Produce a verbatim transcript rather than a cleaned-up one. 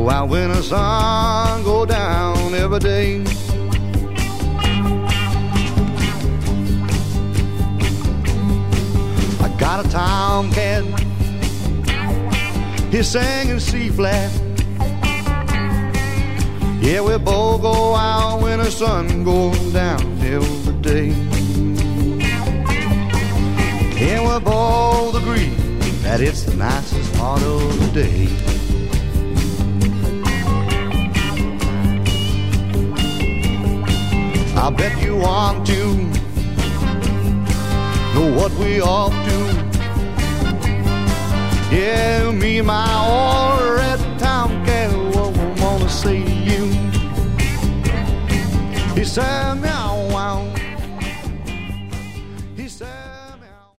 go out when the sun go down every day. I got a tomcat, he's singing C flat. Yeah, we both go out when the sun goes down every day. And we both agree that it's the nicest part of the day. I bet you want to know what we up to. Yeah, me and my old red tomcat wanna see you. He said, meow,